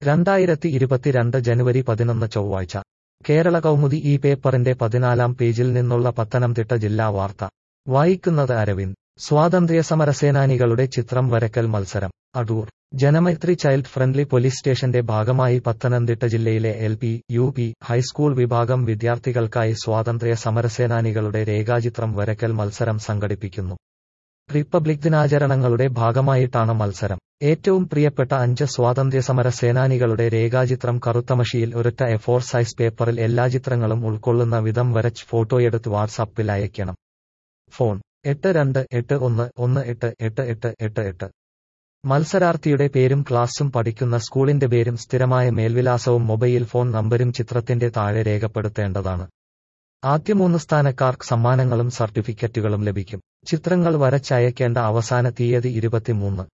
2022 ജനുവരി 11 ചൊവ്വാഴ്ച കേരള കൗമുദി ഈ പേപ്പറിന്റെ 14-ാം പേജിൽ നിന്നുള്ള പത്തനംതിട്ട ജില്ലാ വാർത്ത വായിക്കുന്നത് അരവിന്ദ്. സ്വാതന്ത്ര്യസമരസേനാനികളുടെ ചിത്രം വരക്കൽ മത്സരം. Adoor. Janamaithri child friendly police സ്റ്റേഷന്റെ ഭാഗമായി പത്തനംതിട്ട ജില്ലയിലെ LP, UP, ഹൈസ്കൂൾ വിഭാഗം വിദ്യാർത്ഥികൾക്കായി സ്വാതന്ത്ര്യ സമരസേനാനികളുടെ രേഖാചിത്രം വരക്കൽ മത്സരം സംഘടിപ്പിക്കുന്നു. റിപ്പബ്ലിക് ദിനാചരണങ്ങളുടെ ഭാഗമായിട്ടാണ് മത്സരം. ഏറ്റവും പ്രിയപ്പെട്ട 5 സ്വാതന്ത്ര്യസമര സേനാനികളുടെ രേഖാചിത്രം കറുത്തമഷിയിൽ ഒരൊറ്റ A4 സൈസ് പേപ്പറിൽ എല്ലാ ചിത്രങ്ങളും ഉൾക്കൊള്ളുന്ന വിധം വരച്ച് ഫോട്ടോയെടുത്ത് വാട്സാപ്പിൽ അയയ്ക്കണം. ഫോൺ 8281188888. മത്സരാർത്ഥിയുടെ പേരും ക്ലാസും പഠിക്കുന്ന സ്കൂളിന്റെ പേരും സ്ഥിരമായ മേൽവിലാസവും മൊബൈൽ ഫോൺ നമ്പരും ചിത്രത്തിന്റെ താഴെ രേഖപ്പെടുത്തേണ്ടതാണ്. ആദ്യ 3 സ്ഥാനക്കാർക്ക് സമ്മാനങ്ങളും സർട്ടിഫിക്കറ്റുകളും ലഭിക്കും. ചിത്രങ്ങൾ വരച്ചയക്കേണ്ട അവസാന തീയതി 23.